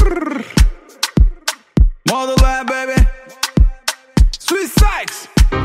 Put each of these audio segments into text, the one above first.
Motherland, baby. Sweet Sykes.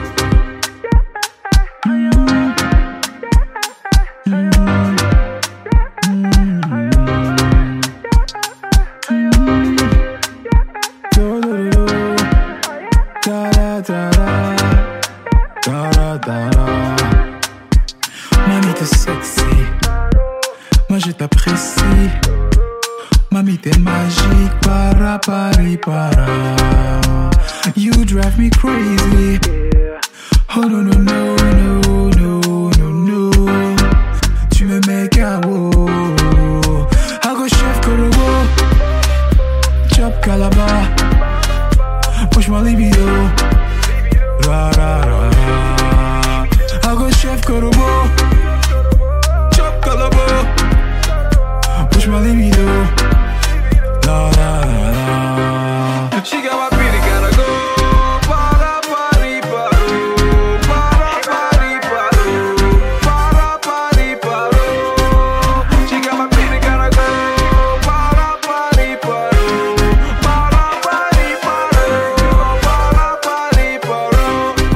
Mamie t'es sexy, moi je t'apprécie. Mamie t'es magique, para pari para. You drive me crazy. Oh no no no no no no no. Tu me mets KO. I go chef Kolobo, chop Calabar. Push my libido. Ra ra ra ra. I go chef Kolobo, chop Calabar. Push my libido. La la la la. She got my pretty gotta go. Para pari paro. Para pari paro. Para pari paro. She got my pretty gotta go. Para pari paro. Para pari paro. Para pari paro.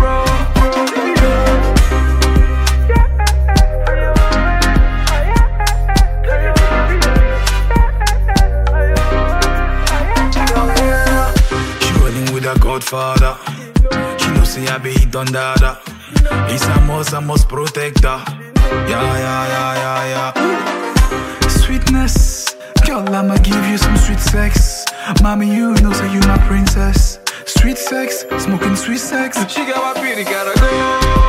She rolling with a godfather. She know say I be hit on dada. It's a must protect her. Yeah, yeah, yeah, yeah, yeah. Sweetness, girl, I'ma give you some sweet sex. Mommy, you know say you my princess. Sweet sex, smoking sweet sex. She got my pretty gotta go.